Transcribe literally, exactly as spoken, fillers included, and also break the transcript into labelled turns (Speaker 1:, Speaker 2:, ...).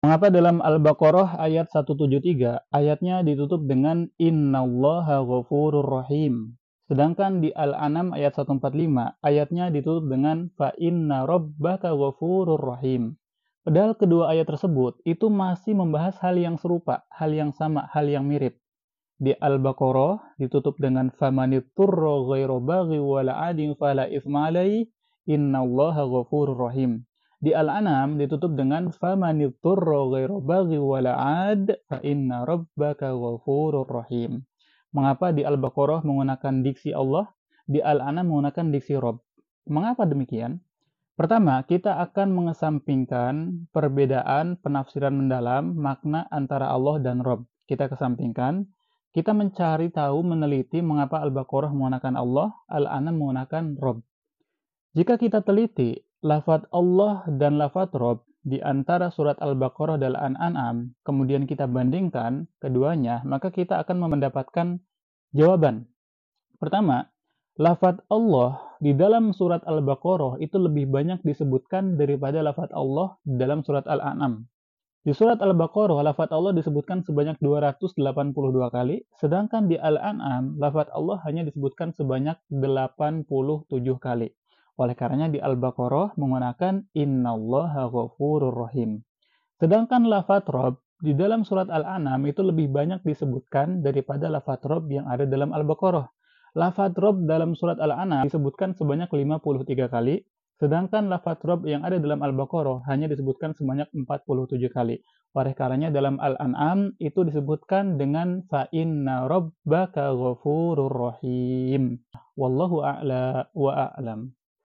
Speaker 1: Mengapa dalam Al-Baqarah ayat seratus tujuh puluh tiga ayatnya ditutup dengan innallaha ghafurur rahim. Sedangkan di Al-An'am ayat seratus empat puluh lima ayatnya ditutup dengan fa inna rabbaka ghafurur rahim. Padahal kedua ayat tersebut itu masih membahas hal yang serupa, hal yang sama, hal yang mirip. Di Al-Baqarah ditutup dengan famanitturra ghairu baghi wala 'adin fala itsma 'alaihi innallaha ghafurur rahim. Di Al-An'am ditutup dengan famanitturra ghairu baghi wala 'ad fa inna rabbaka ghafurur rahim. Mengapa di Al-Baqarah menggunakan diksi Allah, di Al-An'am menggunakan diksi Rabb? Mengapa demikian? Pertama, kita akan mengesampingkan perbedaan penafsiran mendalam makna antara Allah dan Rabb. Kita kesampingkan. Kita mencari tahu, meneliti mengapa Al-Baqarah menggunakan Allah, Al-An'am menggunakan Rabb. Jika kita teliti lafaz Allah dan lafaz Rabb di antara surat Al-Baqarah dan Al-An'am, kemudian kita bandingkan keduanya, maka kita akan mendapatkan jawaban. Pertama, lafaz Allah di dalam surat Al-Baqarah itu lebih banyak disebutkan daripada lafaz Allah dalam surat Al-An'am. Di surat Al-Baqarah, lafaz Allah disebutkan sebanyak dua ratus delapan puluh dua kali, sedangkan di Al-An'am, lafaz Allah hanya disebutkan sebanyak delapan puluh tujuh kali. Oleh karenanya di Al-Baqarah menggunakan innallaha ghafurur rahim. Sedangkan lafaz Rabb di dalam surat Al-An'am itu lebih banyak disebutkan daripada lafaz Rabb yang ada dalam Al-Baqarah. Lafaz Rabb dalam surat Al-An'am disebutkan sebanyak lima puluh tiga kali, sedangkan lafaz Rabb yang ada dalam Al-Baqarah hanya disebutkan sebanyak empat puluh tujuh kali. Oleh karenanya dalam Al-An'am itu disebutkan dengan fa inna rabbaka ghafurur rahim. Wallahu a'la wa a'lam.